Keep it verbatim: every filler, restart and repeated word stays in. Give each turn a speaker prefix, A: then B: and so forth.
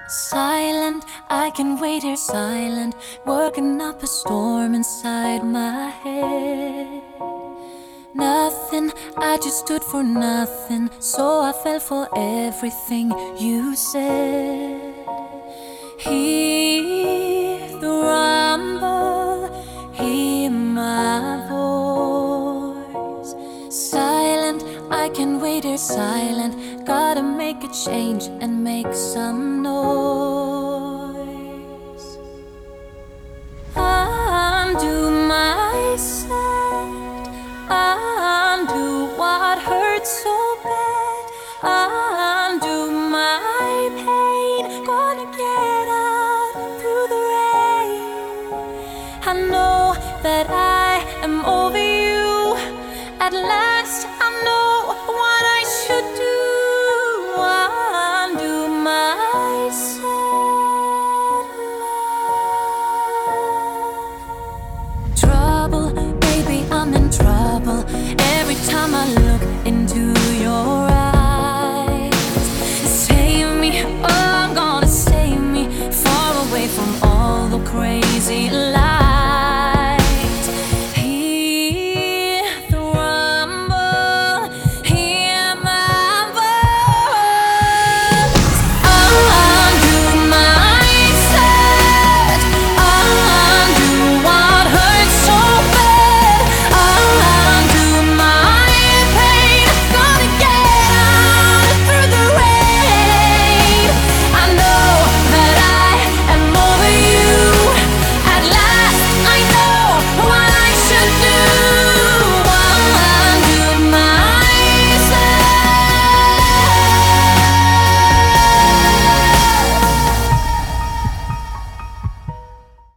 A: Silent, I can wait here silent, working up a storm inside my head. Nothing, I just stood for nothing, so I fell for everything you said. Hear the rumble, hear my voice. Silent, I can wait here silent, gotta make a change and make some noise.